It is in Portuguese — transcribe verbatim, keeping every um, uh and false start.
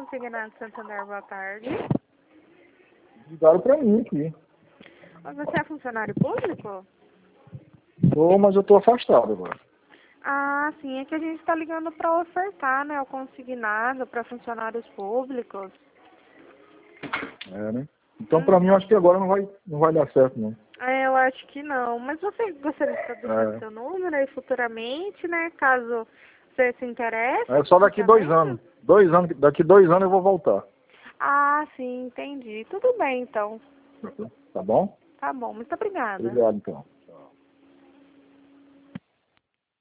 Consignado Santander, boa tarde. Ligaram pra mim aqui. Você é funcionário público? Tô, mas eu tô afastado agora. Ah, sim, é que a gente está ligando para ofertar, né, o consignado para funcionários públicos. É, né? Então, pra Hum. mim, eu acho que agora não vai, não vai dar certo, não. É, eu acho que não. Mas você gostaria de estar deixando É. seu número aí futuramente, né, caso você se interesse? É só daqui dois sabendo? anos. Dois anos. Daqui dois anos eu vou voltar. Ah, sim, entendi. Tudo bem, então. Tá bom? Tá bom, muito obrigada. Obrigado, então.